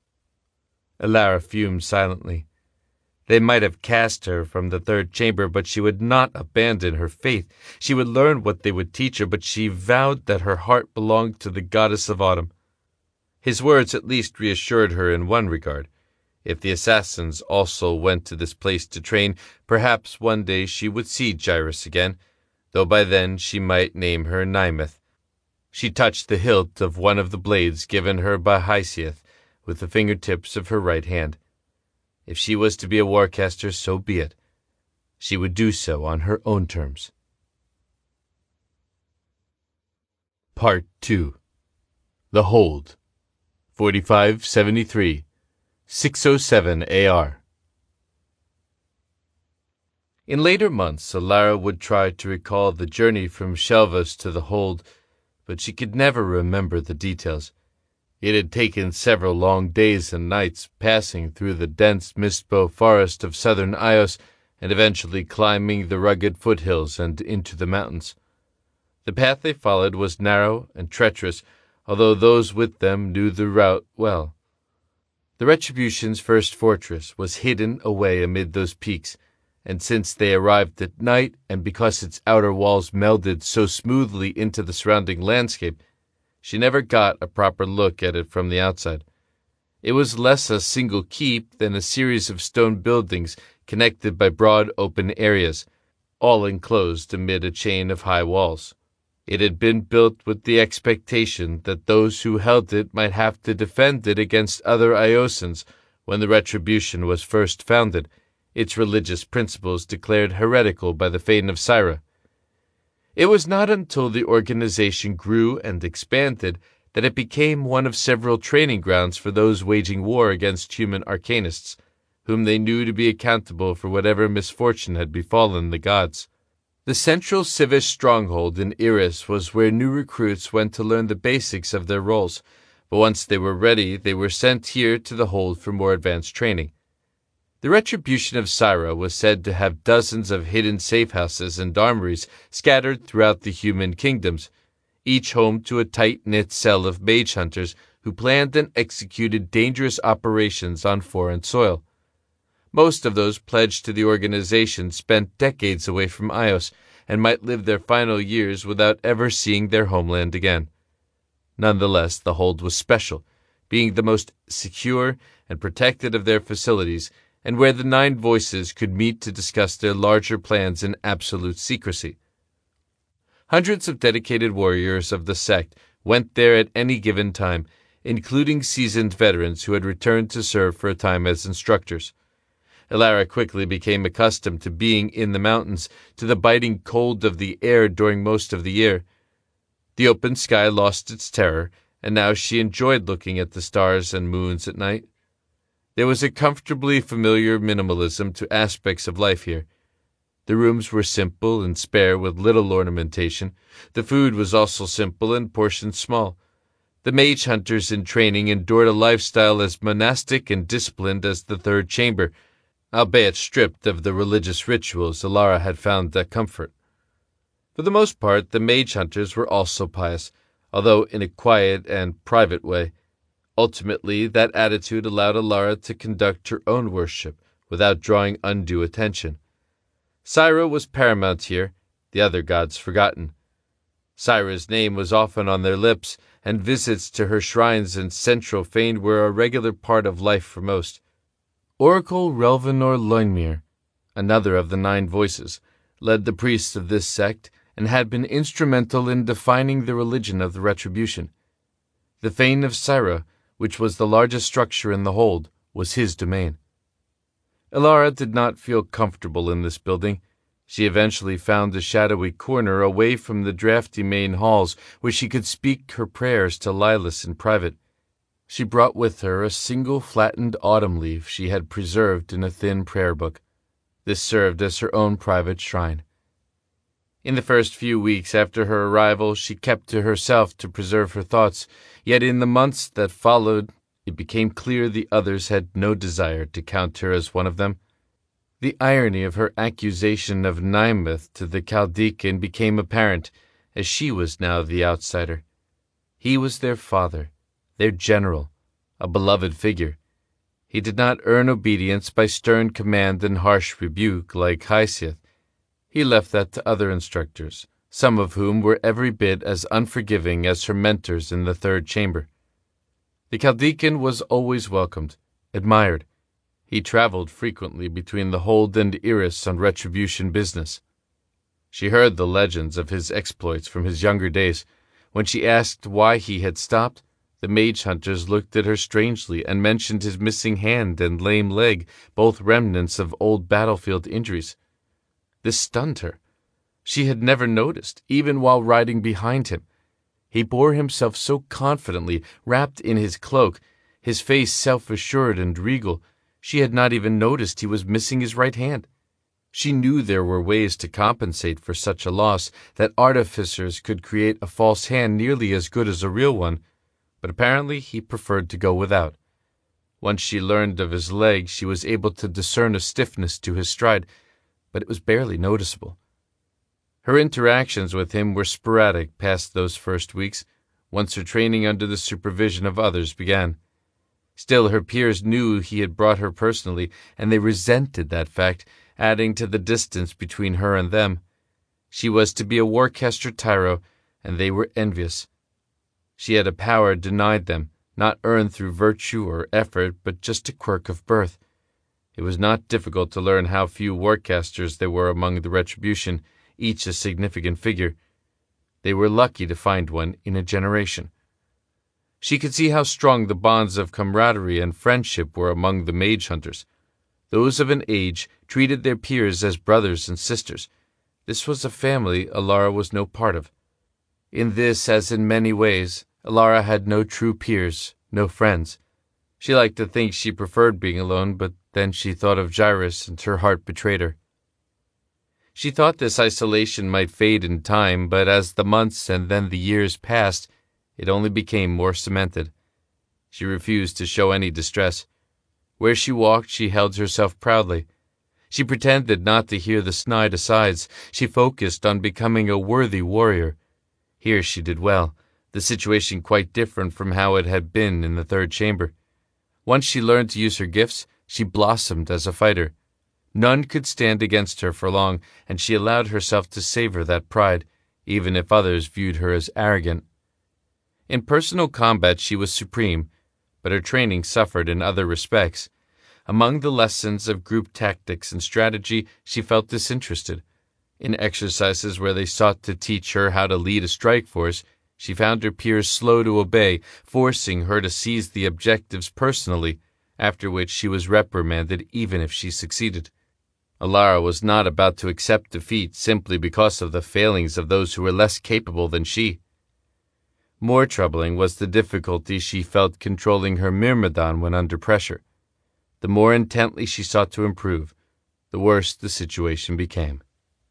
Alara fumed silently. They might have cast her from the third chamber, but she would not abandon her faith. She would learn what they would teach her, but she vowed that her heart belonged to the goddess of autumn. His words at least reassured her in one regard. If the assassins also went to this place to train, perhaps one day she would see Gyrus again, though by then she might name her Nimeth. She touched the hilt of one of the blades given her by Hysiath with the fingertips of her right hand. If she was to be a warcaster, so be it. She would do so on her own terms. Part two. The Hold. forty-five seventy-three. six oh seven A R. In later months, Alara would try to recall the journey from Shelvas to the Hold, but she could never remember the details. It had taken several long days and nights, passing through the dense mistbow forest of southern Ios and eventually climbing the rugged foothills and into the mountains. The path they followed was narrow and treacherous, although those with them knew the route well. The Retribution's first fortress was hidden away amid those peaks, and since they arrived at night, and because its outer walls melded so smoothly into the surrounding landscape, she never got a proper look at it from the outside. It was less a single keep than a series of stone buildings connected by broad open areas, all enclosed amid a chain of high walls. It had been built with the expectation that those who held it might have to defend it against other Iosans when the Retribution was first founded, its religious principles declared heretical by the Fane of Syra. It was not until the organization grew and expanded that it became one of several training grounds for those waging war against human arcanists, whom they knew to be accountable for whatever misfortune had befallen the gods. The central civic stronghold in Eris was where new recruits went to learn the basics of their roles, but once they were ready, they were sent here to the hold for more advanced training. The Retribution of Syra was said to have dozens of hidden safe-houses and armories scattered throughout the human kingdoms, each home to a tight-knit cell of mage hunters who planned and executed dangerous operations on foreign soil. Most of those pledged to the organization spent decades away from Ios and might live their final years without ever seeing their homeland again. Nonetheless, the hold was special, being the most secure and protected of their facilities, and where the Nine Voices could meet to discuss their larger plans in absolute secrecy. Hundreds of dedicated warriors of the sect went there at any given time, including seasoned veterans who had returned to serve for a time as instructors. Elara quickly became accustomed to being in the mountains, to the biting cold of the air during most of the year. The open sky lost its terror, and now she enjoyed looking at the stars and moons at night. There was a comfortably familiar minimalism to aspects of life here. The rooms were simple and spare with little ornamentation. The food was also simple and portions small. The mage hunters in training endured a lifestyle as monastic and disciplined as the Third Chamber, albeit stripped of the religious rituals Elara had found that comfort. For the most part, the mage hunters were also pious, although in a quiet and private way. Ultimately, that attitude allowed Elara to conduct her own worship without drawing undue attention. Syra was paramount here, the other gods forgotten. Syra's name was often on their lips, and visits to her shrines in Central Fane were a regular part of life for most. Oracle Relvanor Loinmir, another of the Nine Voices, led the priests of this sect and had been instrumental in defining the religion of the Retribution. The Fane of Syra, which was the largest structure in the hold, was his domain. Elara did not feel comfortable in this building. She eventually found a shadowy corner away from the drafty main halls where she could speak her prayers to Lilas in private. She brought with her a single flattened autumn leaf she had preserved in a thin prayer book. This served as her own private shrine. In the first few weeks after her arrival, she kept to herself to preserve her thoughts, yet in the months that followed, it became clear the others had no desire to count her as one of them. The irony of her accusation of Nymeth to the Chaldecan became apparent, as she was now the outsider. He was their father, their general, a beloved figure. He did not earn obedience by stern command and harsh rebuke like Hysiath. He left that to other instructors, some of whom were every bit as unforgiving as her mentors in the Third Chamber. The Chaldecan was always welcomed, admired. He traveled frequently between the hold and Eris on Retribution business. She heard the legends of his exploits from his younger days. When she asked why he had stopped, the mage hunters looked at her strangely and mentioned his missing hand and lame leg, both remnants of old battlefield injuries. This stunned her. She had never noticed, even while riding behind him. He bore himself so confidently, wrapped in his cloak, his face self-assured and regal, she had not even noticed he was missing his right hand. She knew there were ways to compensate for such a loss, that artificers could create a false hand nearly as good as a real one, but apparently he preferred to go without. Once she learned of his leg, she was able to discern a stiffness to his stride, but it was barely noticeable. Her interactions with him were sporadic past those first weeks, once her training under the supervision of others began. Still, her peers knew he had brought her personally, and they resented that fact, adding to the distance between her and them. She was to be a Warcaster Tyro, and they were envious. She had a power denied them, not earned through virtue or effort, but just a quirk of birth. It was not difficult to learn how few warcasters there were among the Retribution, each a significant figure. They were lucky to find one in a generation. She could see how strong the bonds of camaraderie and friendship were among the mage hunters. Those of an age treated their peers as brothers and sisters. This was a family Alara was no part of. In this, as in many ways, Alara had no true peers, no friends. She liked to think she preferred being alone, but then she thought of Jairus, and her heart betrayed her. She thought this isolation might fade in time, but as the months and then the years passed, it only became more cemented. She refused to show any distress. Where she walked, she held herself proudly. She pretended not to hear the snide asides. She focused on becoming a worthy warrior. Here she did well, the situation quite different from how it had been in the third chamber. Once she learned to use her gifts, she blossomed as a fighter. None could stand against her for long, and she allowed herself to savor that pride, even if others viewed her as arrogant. In personal combat she was supreme, but her training suffered in other respects. Among the lessons of group tactics and strategy, she felt disinterested. In exercises where they sought to teach her how to lead a strike force, she found her peers slow to obey, forcing her to seize the objectives personally, after which she was reprimanded even if she succeeded. Alara was not about to accept defeat simply because of the failings of those who were less capable than she. More troubling was the difficulty she felt controlling her Myrmidon when under pressure. The more intently she sought to improve, the worse the situation became.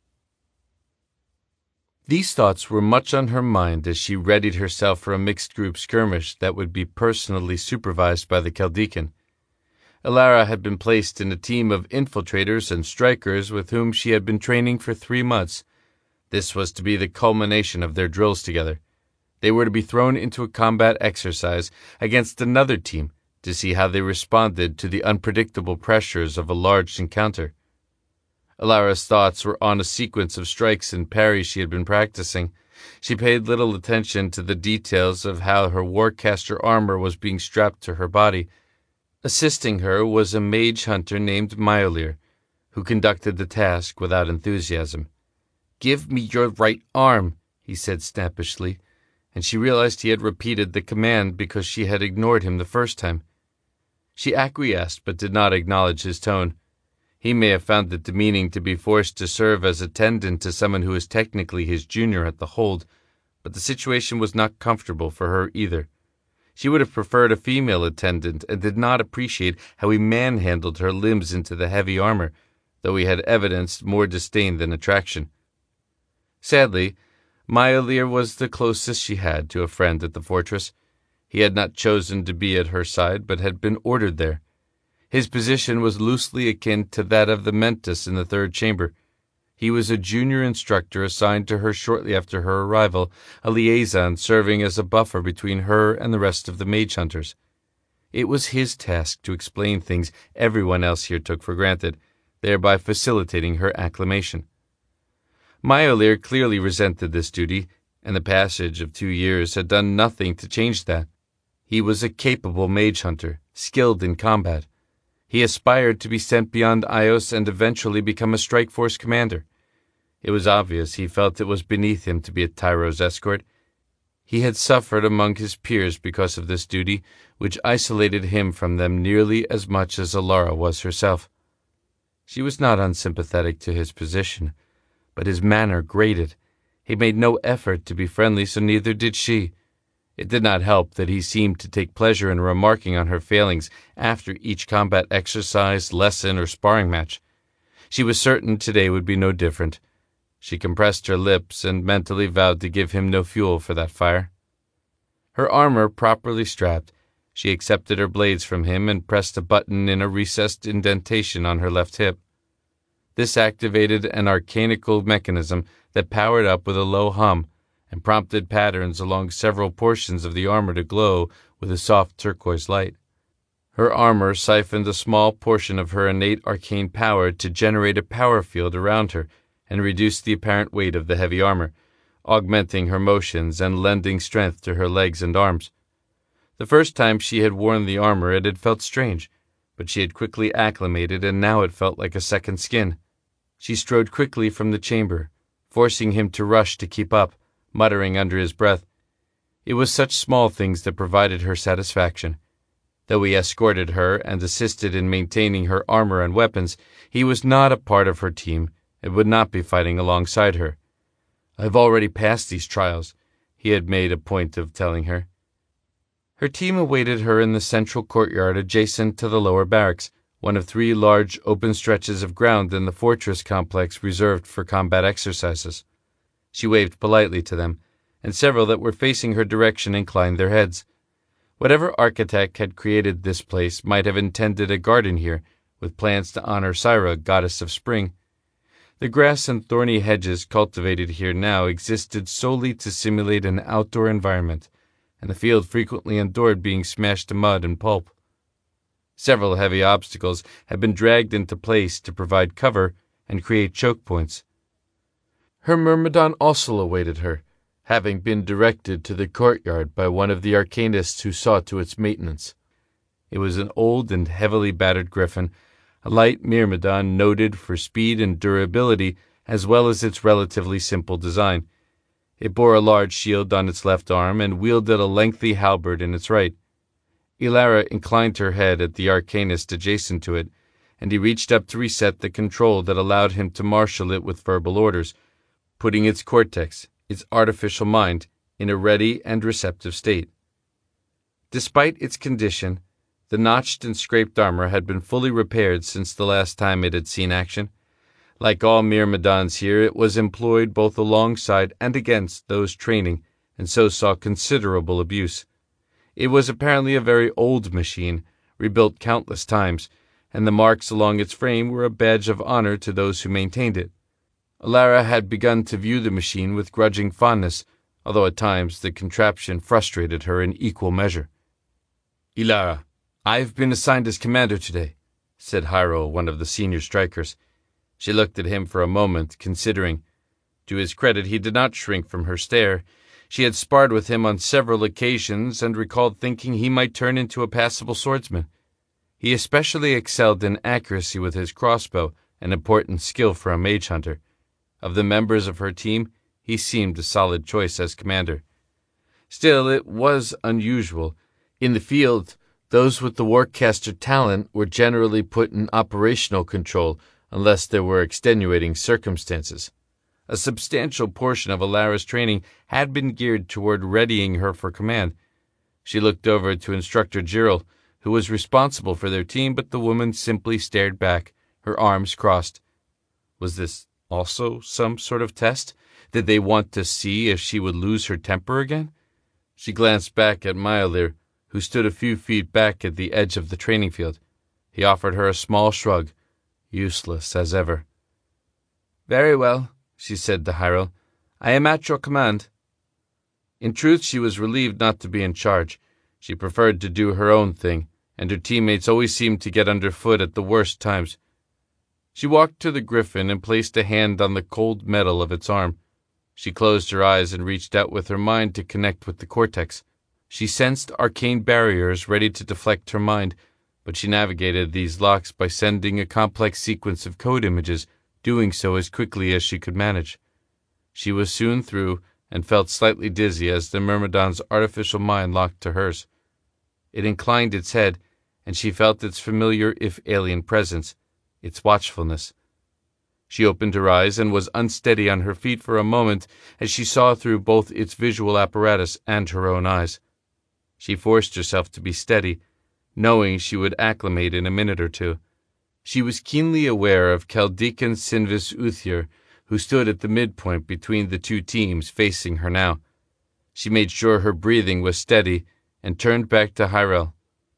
These thoughts were much on her mind as she readied herself for a mixed-group skirmish that would be personally supervised by the Kaldhekan. Alara had been placed in a team of infiltrators and strikers with whom she had been training for three months. This was to be the culmination of their drills together. They were to be thrown into a combat exercise against another team to see how they responded to the unpredictable pressures of a large encounter. Alara's thoughts were on a sequence of strikes and parries she had been practicing. She paid little attention to the details of how her warcaster armor was being strapped to her body. Assisting her was a mage hunter named Myolir, who conducted the task without enthusiasm. "Give me your right arm," he said snappishly, and she realized he had repeated the command because she had ignored him the first time. She acquiesced but did not acknowledge his tone. He may have found it demeaning to be forced to serve as attendant to someone who was technically his junior at the hold, but the situation was not comfortable for her either. She would have preferred a female attendant and did not appreciate how he manhandled her limbs into the heavy armor, though he had evidenced more disdain than attraction. Sadly, Myolir was the closest she had to a friend at the fortress. He had not chosen to be at her side, but had been ordered there. His position was loosely akin to that of the Mentis in the third chamber. He was a junior instructor assigned to her shortly after her arrival, a liaison serving as a buffer between her and the rest of the mage hunters. It was his task to explain things everyone else here took for granted, thereby facilitating her acclimation. Myolir clearly resented this duty, and the passage of two years had done nothing to change that. He was a capable mage hunter, skilled in combat. He aspired to be sent beyond Ios and eventually become a strike force commander. It was obvious he felt it was beneath him to be a Tyro's escort. He had suffered among his peers because of this duty, which isolated him from them nearly as much as Alara was herself. She was not unsympathetic to his position, but his manner grated. He made no effort to be friendly, so neither did she. It did not help that he seemed to take pleasure in remarking on her failings after each combat exercise, lesson, or sparring match. She was certain today would be no different. She compressed her lips and mentally vowed to give him no fuel for that fire. Her armor properly strapped, she accepted her blades from him and pressed a button in a recessed indentation on her left hip. This activated an arcanical mechanism that powered up with a low hum and prompted patterns along several portions of the armor to glow with a soft turquoise light. Her armor siphoned a small portion of her innate arcane power to generate a power field around her and reduce the apparent weight of the heavy armor, augmenting her motions and lending strength to her legs and arms. The first time she had worn the armor it had felt strange, but she had quickly acclimated, and now it felt like a second skin. She strode quickly from the chamber, forcing him to rush to keep up, muttering under his breath. It was such small things that provided her satisfaction. Though he escorted her and assisted in maintaining her armor and weapons, he was not a part of her team and would not be fighting alongside her. "I have already passed these trials," he had made a point of telling her. Her team awaited her in the central courtyard adjacent to the lower barracks, one of three large open stretches of ground in the fortress complex reserved for combat exercises. She waved politely to them, and several that were facing her direction inclined their heads. Whatever architect had created this place might have intended a garden here, with plants to honor Syra, goddess of spring. The grass and thorny hedges cultivated here now existed solely to simulate an outdoor environment, and the field frequently endured being smashed to mud and pulp. Several heavy obstacles had been dragged into place to provide cover and create choke points. Her myrmidon also awaited her, having been directed to the courtyard by one of the arcanists who saw to its maintenance. It was an old and heavily battered griffin, a light myrmidon noted for speed and durability as well as its relatively simple design. It bore a large shield on its left arm and wielded a lengthy halberd in its right. Ilara inclined her head at the arcanist adjacent to it, and he reached up to reset the control that allowed him to marshal it with verbal orders, putting its cortex, its artificial mind, in a ready and receptive state. Despite its condition, the notched and scraped armor had been fully repaired since the last time it had seen action. Like all myrmidons here, it was employed both alongside and against those training, and so saw considerable abuse. It was apparently a very old machine, rebuilt countless times, and the marks along its frame were a badge of honor to those who maintained it. Ilara had begun to view the machine with grudging fondness, although at times the contraption frustrated her in equal measure. "Ilara, I have been assigned as commander today," said Hyrule, one of the senior strikers. She looked at him for a moment, considering. To his credit, he did not shrink from her stare. She had sparred with him on several occasions and recalled thinking he might turn into a passable swordsman. He especially excelled in accuracy with his crossbow, an important skill for a mage hunter. Of the members of her team, he seemed a solid choice as commander. Still, it was unusual. In the field, those with the Warcaster talent were generally put in operational control unless there were extenuating circumstances. A substantial portion of Ilara's training had been geared toward readying her for command. She looked over to Instructor Jiril, who was responsible for their team, but the woman simply stared back, her arms crossed. Was this also some sort of test? Did they want to see if she would lose her temper again? She glanced back at Myolir, who stood a few feet back at the edge of the training field. He offered her a small shrug, useless as ever. "Very well," she said to Hyrule. "I am at your command." In truth, she was relieved not to be in charge. She preferred to do her own thing, and her teammates always seemed to get underfoot at the worst times. She walked to the griffin and placed a hand on the cold metal of its arm. She closed her eyes and reached out with her mind to connect with the cortex. She sensed arcane barriers ready to deflect her mind, but she navigated these locks by sending a complex sequence of code images, doing so as quickly as she could manage. She was soon through and felt slightly dizzy as the Myrmidon's artificial mind locked to hers. It inclined its head, and she felt its familiar if alien presence, its watchfulness. She opened her eyes and was unsteady on her feet for a moment as she saw through both its visual apparatus and her own eyes. She forced herself to be steady, knowing she would acclimate in a minute or two. She was keenly aware of Caldecan Sinvis Uthir, who stood at the midpoint between the two teams facing her now. She made sure her breathing was steady and turned back to Hyrule.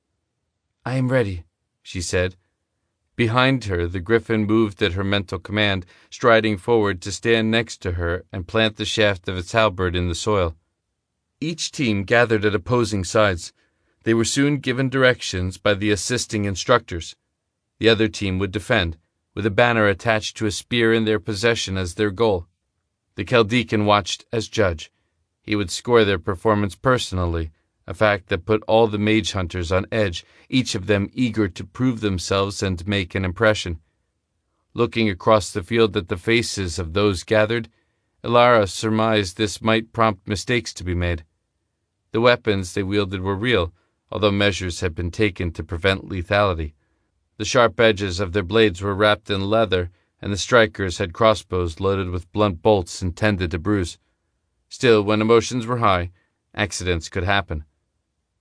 "I am ready," she said. Behind her, the griffin moved at her mental command, striding forward to stand next to her and plant the shaft of its halberd in the soil. Each team gathered at opposing sides. They were soon given directions by the assisting instructors. The other team would defend, with a banner attached to a spear in their possession as their goal. The Caldecan watched as judge. He would score their performance personally, a fact that put all the mage hunters on edge, each of them eager to prove themselves and make an impression. Looking across the field at the faces of those gathered, Ilara surmised this might prompt mistakes to be made. The weapons they wielded were real, although measures had been taken to prevent lethality. The sharp edges of their blades were wrapped in leather, and the strikers had crossbows loaded with blunt bolts intended to bruise. Still, when emotions were high, accidents could happen.